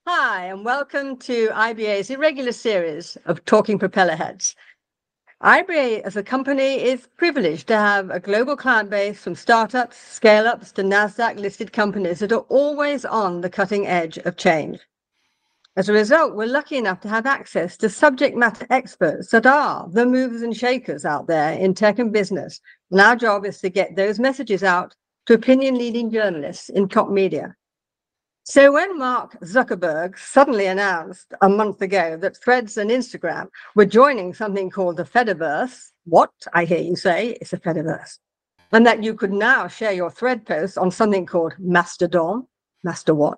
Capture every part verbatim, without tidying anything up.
Hi, and welcome to I B A's irregular series of Talking Propeller Heads. I B A as a company is privileged to have a global client base from startups, scale-ups to NASDAQ-listed companies that are always on the cutting edge of change. As a result, we're lucky enough to have access to subject matter experts that are the movers and shakers out there in tech and business. And our job is to get those messages out to opinion-leading journalists in top media. So when Mark Zuckerberg suddenly announced a month ago that Threads and Instagram were joining something called the Fediverse, what, I hear you say, is a Fediverse, and that you could now share your thread posts on something called Mastodon, Master what?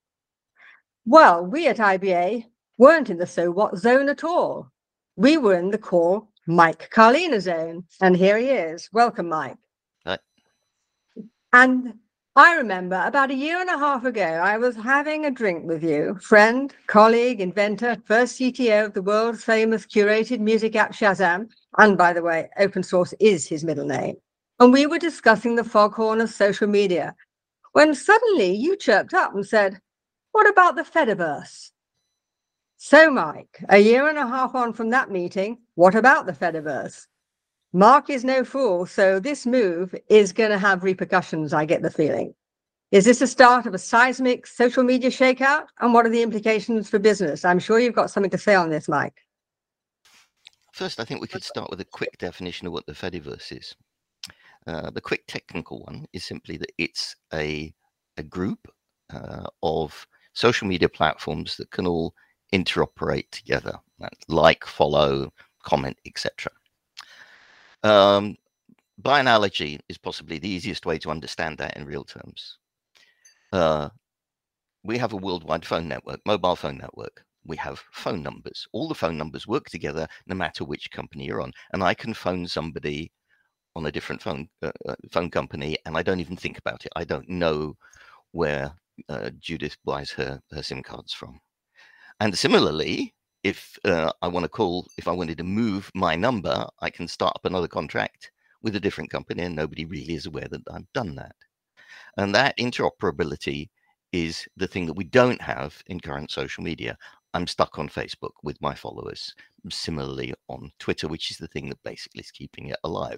Well, we at I B A weren't in the so what zone at all. We were in the call Mike Carlina zone, and here he is. Welcome, Mike. Hi. And I remember about a year and a half ago, I was having a drink with you, friend, colleague, inventor, first C T O of the world's famous curated music app Shazam. And by the way, open source is his middle name. And we were discussing the foghorn of social media when suddenly you chirped up and said, what about the Fediverse? So, Mike, a year and a half on from that meeting, what about the Fediverse? Mark is no fool, so this move is going to have repercussions, I get the feeling. Is this a start of a seismic social media shakeout? And what are the implications for business? I'm sure you've got something to say on this, Mike. First, I think we could start with a quick definition of what the Fediverse is. Uh, the quick technical one is simply that it's a, a group uh, of social media platforms that can all interoperate together, like, follow, comment, et cetera. Um, by analogy is possibly the easiest way to understand that in real terms. Uh, we have a worldwide phone network, mobile phone network. We have phone numbers. All the phone numbers work together no matter which company you're on. And I can phone somebody on a different phone uh, phone company, and I don't even think about it. I don't know where uh, Judith buys her, her SIM cards from. And similarly, if uh, I want to call, if I wanted to move my number, I can start up another contract with a different company, and nobody really is aware that I've done that. And that interoperability is the thing that we don't have in current social media. I'm stuck on Facebook with my followers, similarly on Twitter, which is the thing that basically is keeping it alive.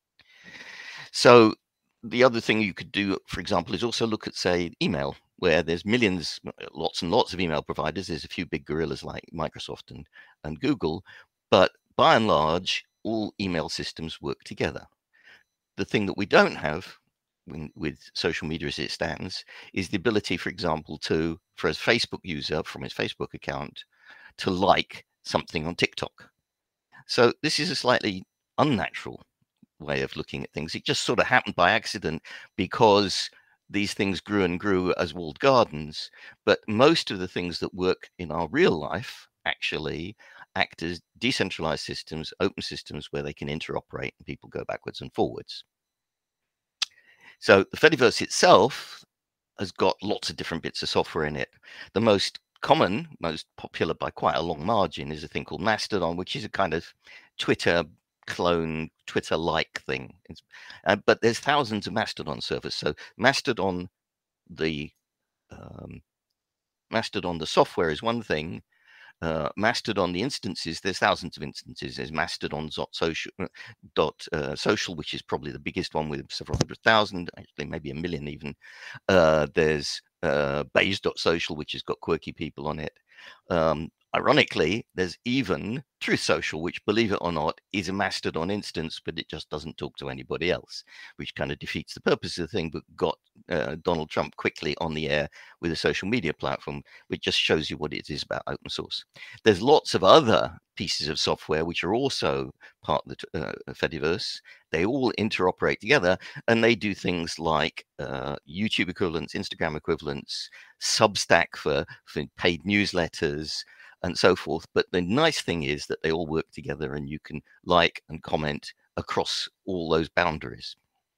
So the other thing you could do, for example, is also look at, say, email, where there's millions, lots and lots of email providers. There's a few big gorillas like Microsoft and, and Google, but by and large, all email systems work together. The thing that we don't have when, with social media as it stands is the ability, for example, to, for a Facebook user from his Facebook account, to like something on TikTok. So this is a slightly unnatural way of looking at things. It just sort of happened by accident because these things grew and grew as walled gardens. But most of the things that work in our real life actually act as decentralized systems, open systems where they can interoperate and people go backwards and forwards. So the Fediverse itself has got lots of different bits of software in it. The most common, most popular by quite a long margin, is a thing called Mastodon, which is a kind of Twitter clone, Twitter-like thing. Uh, but there's thousands of Mastodon servers. So Mastodon, the um, Mastodon, the software is one thing. Uh, Mastodon, the instances, there's thousands of instances. There's Mastodon dot social, dot, uh, social, which is probably the biggest one with several hundred thousand, actually maybe a million even. Uh, there's uh, Baze dot social, which has got quirky people on it. Um, ironically, there's even Truth Social, which, believe it or not, is a Mastodon instance, but it just doesn't talk to anybody else, which kind of defeats the purpose of the thing, but got uh, Donald Trump quickly on the air with a social media platform, which just shows you what it is about open source. There's lots of other pieces of software which are also part of the uh, Fediverse. They all interoperate together, and they do things like uh, YouTube equivalents, Instagram equivalents, Substack for, for paid newsletters, and so forth. But the nice thing is that they all work together, and you can like and comment across all those boundaries.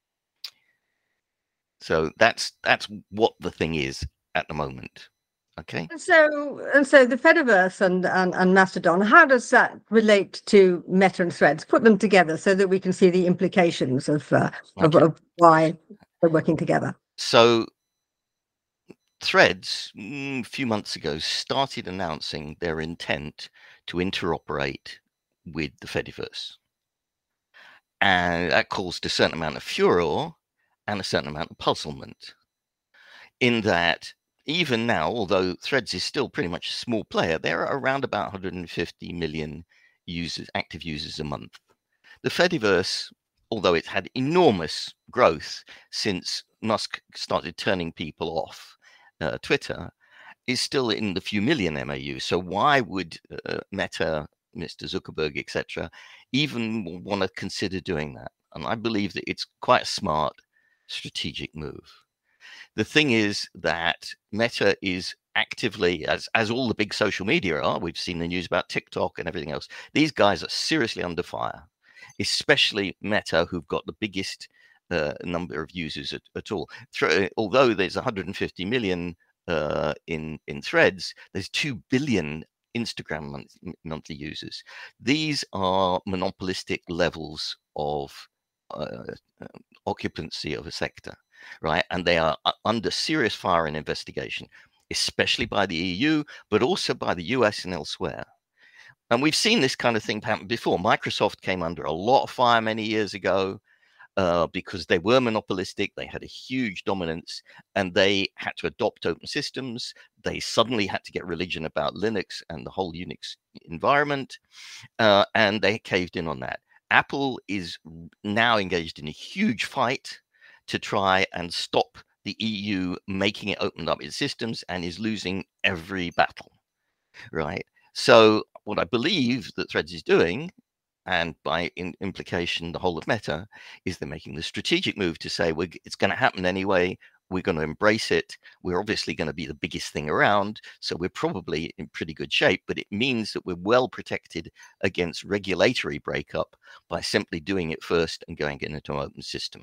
So that's that's what the thing is at the moment. Okay. And so, and so the Fediverse and, and, and Mastodon, how does that relate to Meta and Threads? Put them together so that we can see the implications of, uh, Okay. of, of why they're working together. So Threads, mm, a few months ago, started announcing their intent to interoperate with the Fediverse. And that caused a certain amount of furor and a certain amount of puzzlement. In that, even now, although Threads is still pretty much a small player, there are around about one hundred fifty million users, active users a month. The Fediverse, although it's had enormous growth since Musk started turning people off uh, Twitter, is still in the few million M A U. So why would uh, Meta, Mister Zuckerberg, et cetera, even want to consider doing that? And I believe that it's quite a smart strategic move. The thing is that Meta is actively, as as all the big social media are, we've seen the news about TikTok and everything else, these guys are seriously under fire, especially Meta, who've got the biggest uh, number of users at, at all. Th- although there's one hundred fifty million uh, in, in Threads, there's two billion Instagram month, monthly users. These are monopolistic levels of uh, uh, occupancy of a sector. Right, and they are under serious fire and investigation, especially by the E U, but also by the U S and elsewhere. And we've seen this kind of thing happen before. Microsoft came under a lot of fire many years ago uh, because they were monopolistic. They had a huge dominance, and they had to adopt open systems. They suddenly had to get religion about Linux and the whole Unix environment, uh, and they caved in on that. Apple is now engaged in a huge fight to try and stop the E U making it open up its systems, and is losing every battle, right? So what I believe that Threads is doing, and by in implication the whole of Meta, is they're making the strategic move to say, we're, it's going to happen anyway, we're going to embrace it, we're obviously going to be the biggest thing around, so we're probably in pretty good shape, but it means that we're well protected against regulatory breakup by simply doing it first and going into an open system.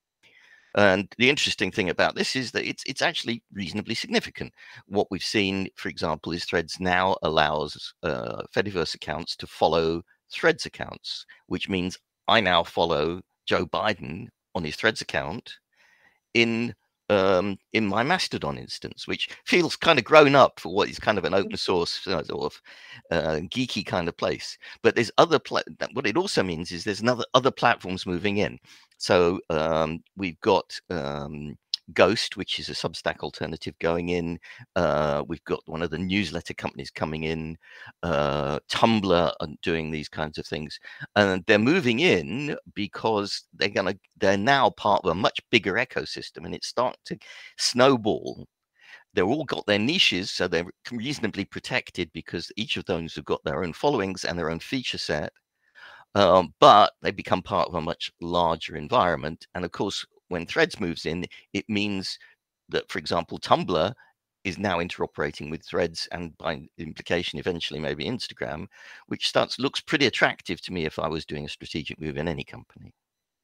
And the interesting thing about this is that it's it's actually reasonably significant. What we've seen, for example, is Threads now allows uh, Fediverse accounts to follow Threads accounts, which means I now follow Joe Biden on his Threads account in um, in my Mastodon instance, which feels kind of grown up for what is kind of an open source sort of uh, geeky kind of place. But there's other pla- what it also means is there's another other platforms moving in. So um, we've got um, Ghost, which is a Substack alternative, going in. Uh, we've got one of the newsletter companies coming in. Uh, Tumblr are doing these kinds of things, and they're moving in because they're gonna. They're now part of a much bigger ecosystem, and it's starting to snowball. They've all got their niches, so they're reasonably protected because each of those have got their own followings and their own feature set. Um, but they become part of a much larger environment. And of course, when Threads moves in, it means that, for example, Tumblr is now interoperating with Threads, and by implication, eventually maybe Instagram, which starts looks pretty attractive to me if I was doing a strategic move in any company.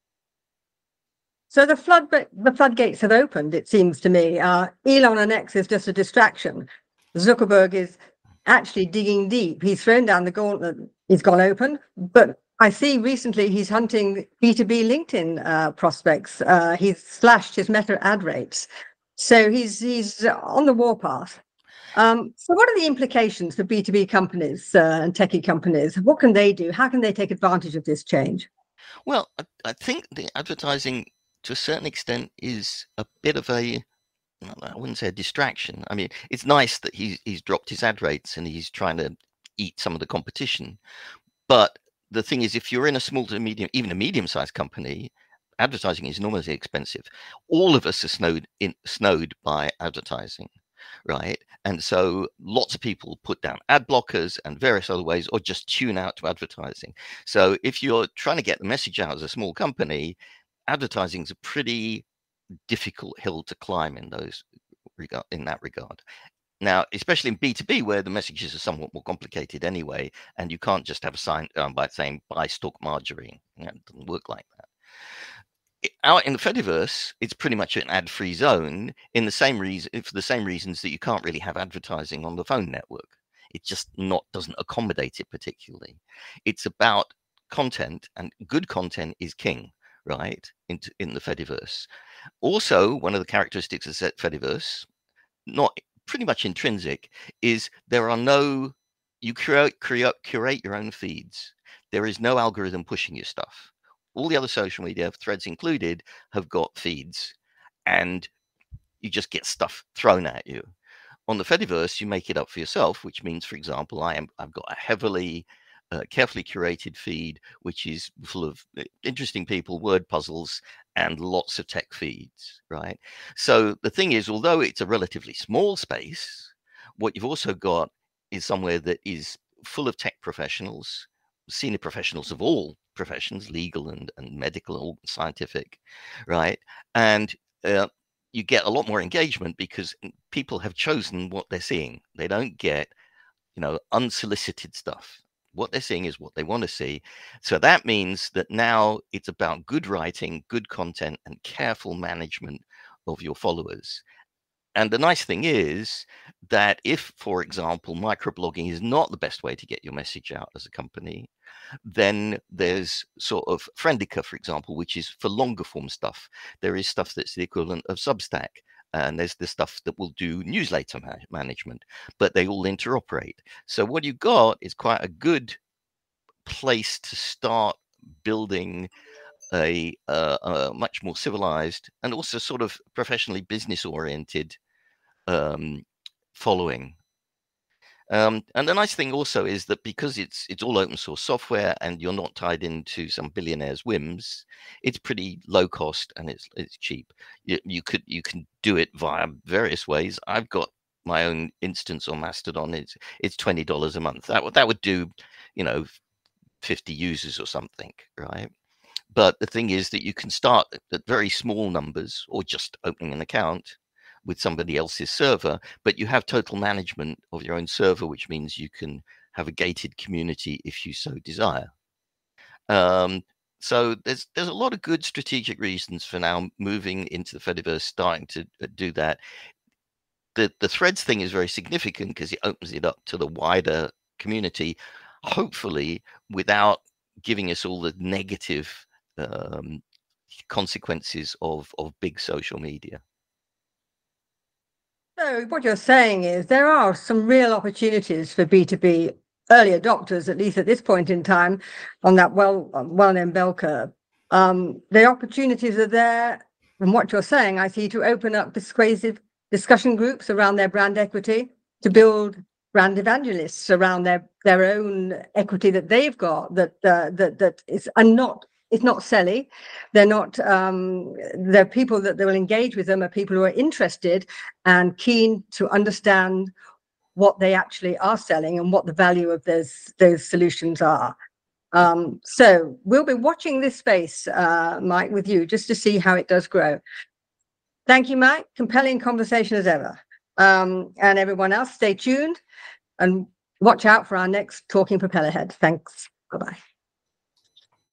So the flood the floodgates have opened, it seems to me. Uh, Elon and X is just a distraction. Zuckerberg is actually digging deep. He's thrown down the gauntlet. He's gone open, but I see recently he's hunting B two B LinkedIn uh, prospects. Uh, he's slashed his Meta ad rates. So he's he's on the warpath. Um, so what are the implications for B two B companies uh, and techie companies? What can they do? How can they take advantage of this change? Well, I, I think the advertising, to a certain extent, is a bit of a, I wouldn't say a distraction. I mean, it's nice that he's, he's dropped his ad rates and he's trying to eat some of the competition. But the thing is, if you're in a small to medium, even a medium-sized company, advertising is enormously expensive. All of us are snowed in, snowed by advertising, right? And so lots of people put down ad blockers and various other ways, or just tune out to advertising. So if you're trying to get the message out as a small company, advertising is a pretty difficult hill to climb in those regard, in that regard. Now, especially in B two B, where the messages are somewhat more complicated anyway, and you can't just have a sign um, by saying buy stock margarine. You know, it doesn't work like that. It, out in the Fediverse, it's pretty much an ad-free zone in the same reason, for the same reasons that you can't really have advertising on the phone network. It just not doesn't accommodate it particularly. It's about content, and good content is king, right? In in the Fediverse. Also, one of the characteristics of Fediverse, not pretty much intrinsic, is there are no, you create, create, curate your own feeds. There is no algorithm pushing your stuff. All the other social media, Threads included, have got feeds, and you just get stuff thrown at you. On the Fediverse, you make it up for yourself, which means, for example, I am, I've got a heavily, uh, carefully curated feed, which is full of interesting people, word puzzles, and lots of tech feeds, right? So the thing is, although it's a relatively small space, what you've also got is somewhere that is full of tech professionals, senior professionals of all professions, legal and, and medical, all scientific, right? And uh, you get a lot more engagement because people have chosen what they're seeing. They don't get, you know, unsolicited stuff. What they're seeing is what they want to see. So that means that now it's about good writing, good content, and careful management of your followers. And the nice thing is that if, for example, microblogging is not the best way to get your message out as a company, then there's sort of Friendica, for example, which is for longer form stuff. There is stuff that's the equivalent of Substack. And there's the stuff that will do newsletter ma management, but they all interoperate. So what you got is quite a good place to start building a, uh, a much more civilized and also sort of professionally business-oriented um, following. Um, and the nice thing also is that because it's it's all open source software and you're not tied into some billionaire's whims, it's pretty low cost and it's it's cheap. You, you could you can do it via various ways. I've got my own instance on Mastodon. It's it's twenty dollars a month. That would that would do, you know, fifty users or something, right? But the thing is that you can start at very small numbers or just opening an account with somebody else's server, but you have total management of your own server, which means you can have a gated community if you so desire. Um, so there's there's a lot of good strategic reasons for now moving into the Fediverse, starting to do that. The the Threads thing is very significant because it opens it up to the wider community, hopefully without giving us all the negative um, consequences of of big social media. So what you're saying is there are some real opportunities for B two B early adopters, at least at this point in time, on that well well-known bell curve. Um, the opportunities are there, from what you're saying, I see, to open up persuasive discussion groups around their brand equity, to build brand evangelists around their their own equity that they've got, that uh, that that is and not. It's not selly. They're not, um, they're people that they will engage with them are people who are interested and keen to understand what they actually are selling and what the value of those, those solutions are. Um, so we'll be watching this space, uh, Mike, with you just to see how it does grow. Thank you, Mike. Compelling conversation as ever. Um, and everyone else, stay tuned and watch out for our next Talking Propellerhead. Thanks. Bye-bye.